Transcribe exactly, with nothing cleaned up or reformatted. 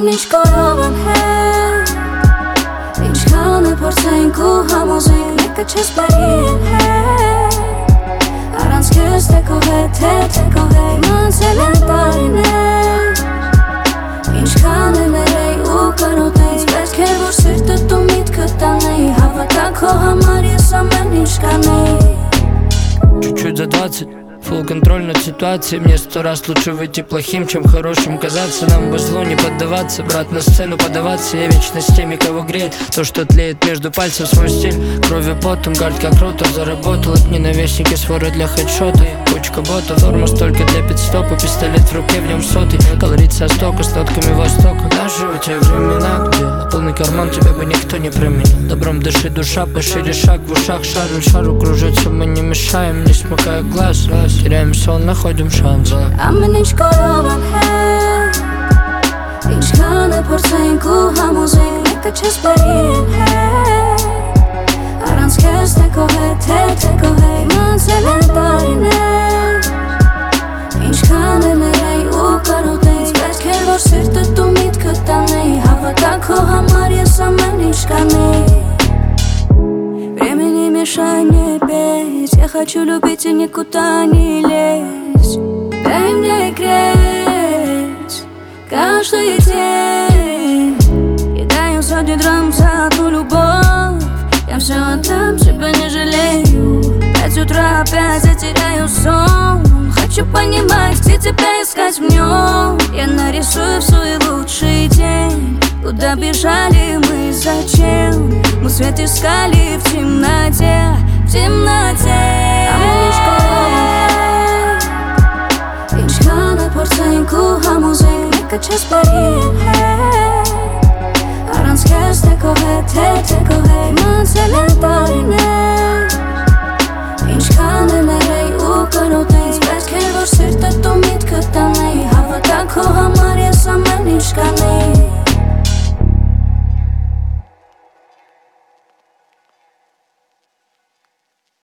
Ամեն ինչ կարող եմ հետ Ինչքան է փորձենք ու համոզենք Մեկը չես բարի եմ հետ Առանց քեզ թե քո հետ, թե թե քո հետ Մանցել են տարիներ Ինչքան է մերեի ու կարոտեի Պետք է որ սիրտը դու միտքը տանեի Հավատա քո համար ես ամեն ինչ կանեի Чуть-чуть за двадцать, фулл контроль над ситуацией. Мне сто раз лучше выйти плохим, чем хорошим казаться. Нам бы зло не поддаваться, брат, на сцену подаваться. Я вечно с теми, кого греет то, что тлеет между пальцев. Свой стиль, кровью потом, гард как ротор. Заработал от ненавистники, своры для хедшота. Кучка ботов, форма столько для пидстопа. Пистолет в руке, в нем сотый. Колорит со стока, с нотками востока. Даже в те времена, где на полный карман тебя бы никто не променял. Добром дыши душа, пошире шаг в ушах. Шару, шару кружится, мы не мешаем, не смыкая глаз. Раз, теряем сон, находим шанс. Ամեն ինչ կարող եմ հետ Ինչքան է փորձենք ու համոզենք Մեկը չես բարի եմ հետ Առանց քեզ թե քո հետ, թե թե քո հետ Մանցել են տարիներ Ինչքան է մերեի ու կարոտեի Պետք է որ սիրտը դու միտքը տանեի Հավատա քո համար ես ամեն ինչ կանեի Время не мешай мне петь Я хочу любить и никуда не лезть Дай мне греть каждый день Я даю сотни драм за ту любовь Я все отдам, себя не жалею Пять утра опять я теряю сон Хочу понимать, где тебя искать в нем Я нарисую свой лучший день Куда бежали мы, зачем Мы свет искали в темноте В темноте Ամեն ինչ կարող եմ հետ Ինչքան է փորձենք ու համոզենք Մեկը չես բարի եմ հետ Առանց քեզ թե քո հետ, թե թե քո հետ Մանցել են տարիներ Ինչքան է մերեի ու կարոտեի